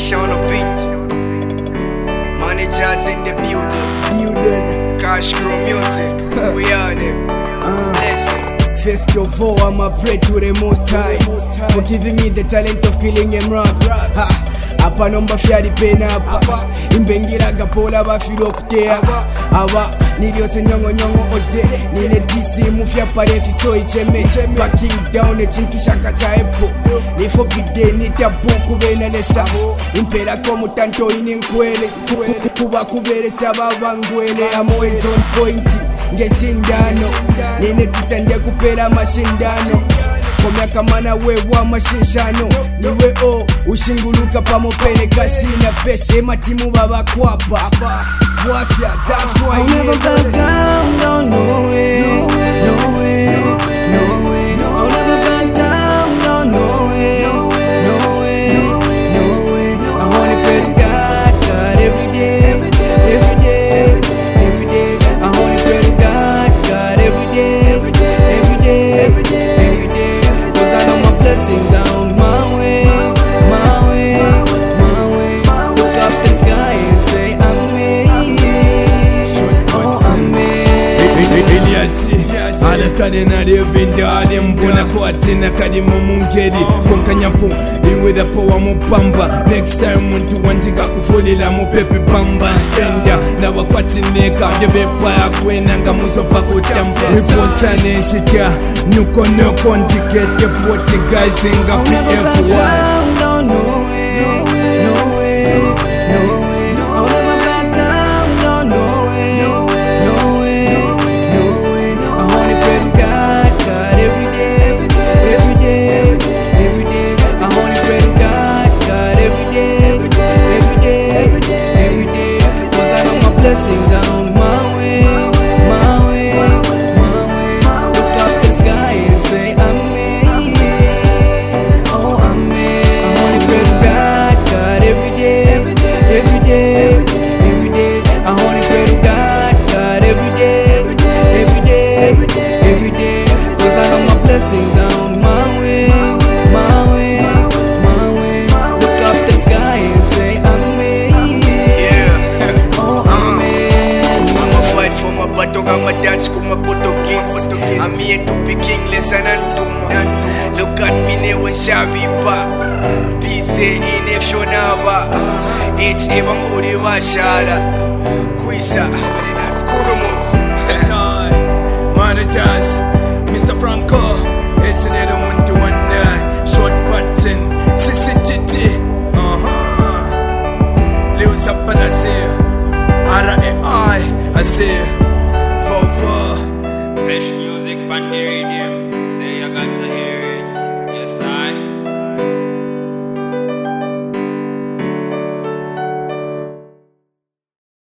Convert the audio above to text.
Pressure on the beat. Managers in the building. Cash Crew Music. We on it. First of all, I'ma pray to the Most High for giving me the talent of killing them raps. Apa nomba fyari pena apa imbengira gapola bafiro okutea aba niliose nyongo ote nile tisi mufya pare fiso icheme backing down ekintu shaka cha epo nifo bide nitabuku bena lesa impera ko mutanto inenkwele kuba kuberesha babangwele amoes on point ngeshindano nine tutande kupera mashindano komyaka mana wewa mashinshano niwe ushinguluka pamopene kashina peshe matimu baba kwapa wafya. That's why I'll never back down, no way, no way, no way, no way. I'll never back down, no way, no way, no way, no way. I wanna pray to God every day, every day, every day. I wanna pray to God every day, every day, every day. Cause I know my blessings are on my way, my way, my way. Look up in the sky and say amen. Alakade na rebinda alimbona kwa tena kadi mumungeri konkanyapo iweda powa mupamba next time muntu wantika kufulila mupepi pamba spenda na wakwati neka gebepa yakwena ngamuzo pako tampa iposa neshika nuko ntikete pote guys inga PF1 no way, no way, no way. I'll never back down, no way, no way, no way. I wanna pray to God every day, every day, every day. I wanna pray to God every day, every day, every day. Cause I know my blessings are on my way, my way, my way. Look up in the sky and say amen, oh amen. I wanna pray to God every day, every day, every day. I wanna pray to God every day, every day, every day. Cause I know my blessings are on my way, my way, my way. Look up the sky and say amen, Yeah. oh amen. I'ma fight for my battle, I'ma dance for my Portuguese. I'm here to pick English and Anduma. Look at me now when Shabi pa. Peace in if you never. H even body washala. Quisa. Kurumuku. Managers, Mr. Franco, it's another one to one day. Short pattern, CCTT, Lewis up and I say, I say, for Fresh music on the radio, say I got to hear.